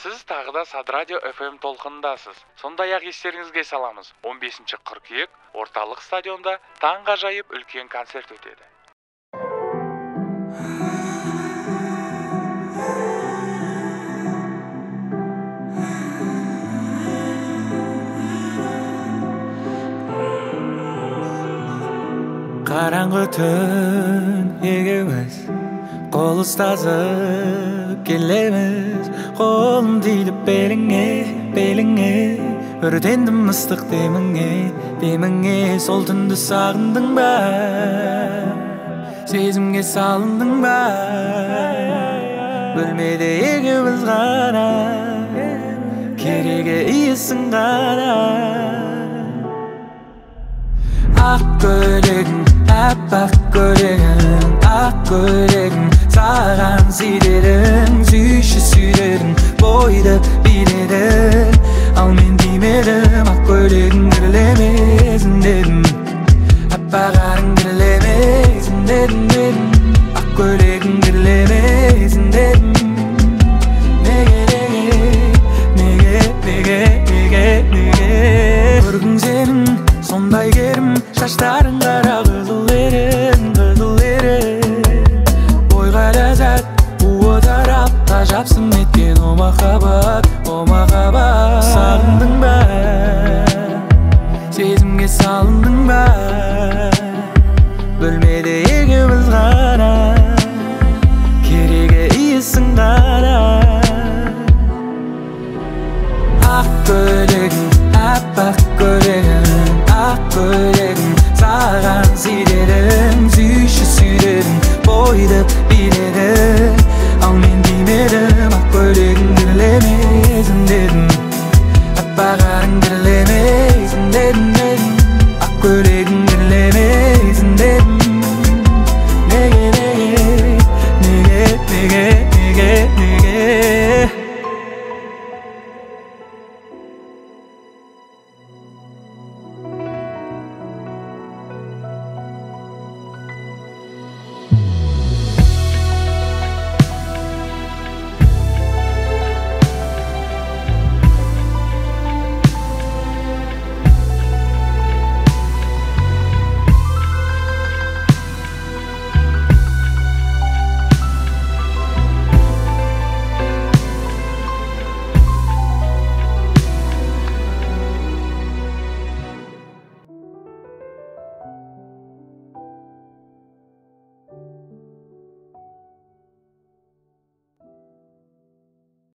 Сіз тағы да Сад Радио FM толқындасыз. Сондай-ақ естеріңізге саламыз. 15 қыркүйек орталық стадионда таңғажайып үлкен концерт өтеді. Қараңғы түн егеуіз қол ұстасып келеміз, қолым тиді беліңе, өртендім ыстық деміңе, сол түнді сағындың ба, сезімге салындың ба, бөлмеде егеуіз ғана, керегі иісің ғана. Ақ көйлегің, аппақ көйлегің, ақ көйлегің, саған сүйдерің, сүйдерің, бойды биледі, ал мен деймедім, ақ көйлегің кірлемесін дедім, аппағарың кірлемесін дедім, ақ көйлегің кірлемесін дедім. Неге көргің сенің сондай керім, шаштарың қара қызыл ерін, бойға ләззат, буы тарап, ғажапсың еткен о махаббат. Сағындың ба, сезімге салындың ба, бөлмеде егеуіз ғана, керегі иісің ғана. Ақ көйлегің, аппақ көйлегің, ақ көйлегің, саған сүйдерің, сүйдерің, бойды биледі, ал мен деймедім, ақ көйлегің кірлемесін дедім.